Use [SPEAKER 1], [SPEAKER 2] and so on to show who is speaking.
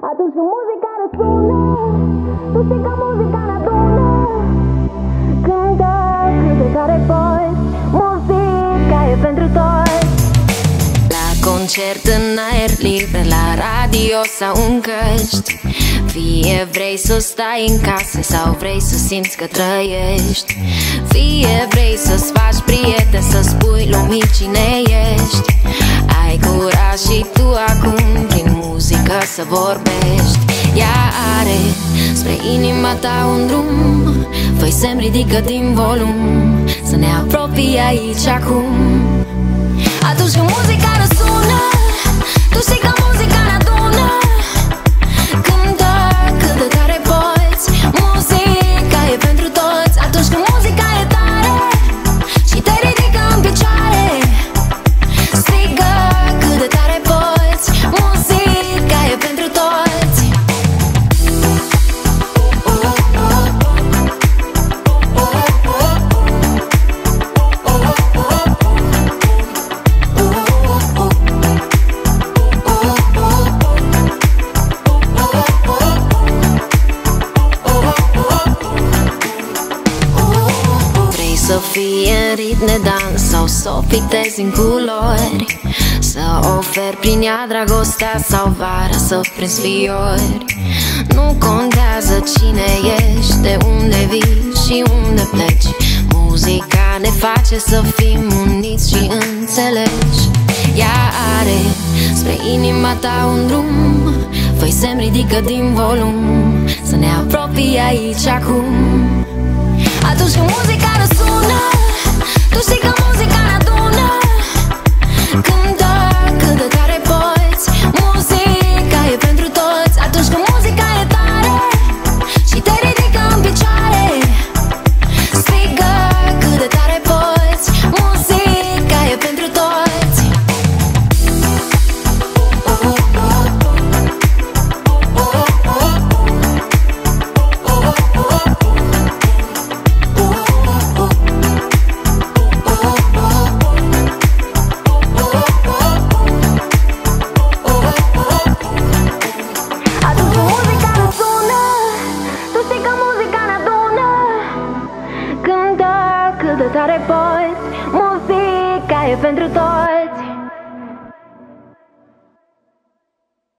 [SPEAKER 1] Atunci când muzica răsună, tu știi că muzica ne adună. Cântă cât de tare poți, muzica e pentru toți. La concert în aer liber, la radio sau în căști, fie vrei să stai în casă sau vrei să simți că trăiești, fie vrei să-ți faci prieteni, să spui lumii cine ești, ai curaj și tu acum prin muzică să vorbești. Ea are spre inima ta un drum, fă-i semn, ridică din volum, să ne apropii aici acum. Atunci când muzica răsună, tu știi că muzica ne adună. Cântă cât de tare poți, muzica e pentru toți. Atunci când muzica e tare și te ridică în picioare, strigă cât de tare poți, muzica e pentru toți. Să fie în ritm de dans sau să o pictezi în culori, să oferi prin ea dragostea sau vara să prinzi fiori. Nu contează cine ești, de unde vii și unde pleci, muzica ne face să fim uniți și înțelegi. Ea are spre inima ta un drum, fă-i semn, ridică din volum, să ne apropii aici acum. Atunci când muzica răsună, tu știi că muzica ne adună. Cântă cât de tare poți, muzica e pentru toți. Atunci când muzica e tare și te ridică în picioare, strigă cât de tare poți, muzica e pentru toți. Cât de tare poți, muzica e pentru toți.